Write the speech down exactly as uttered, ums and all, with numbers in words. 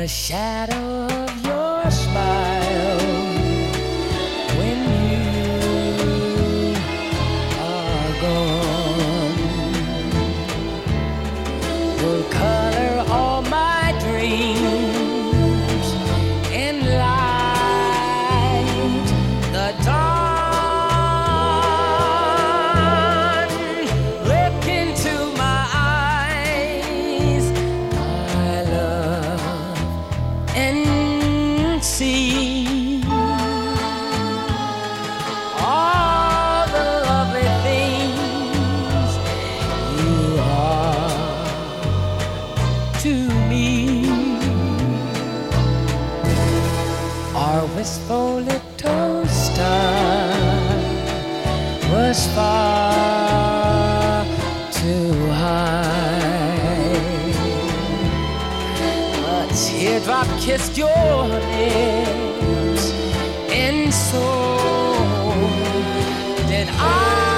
the shadow of your smile when you are gone will color all my dreams and light the dawn. Look into my eyes, my love, and see all the lovely things you are to me. Our wistful little star was far too high. A teardrop kissed your lips, and so did I.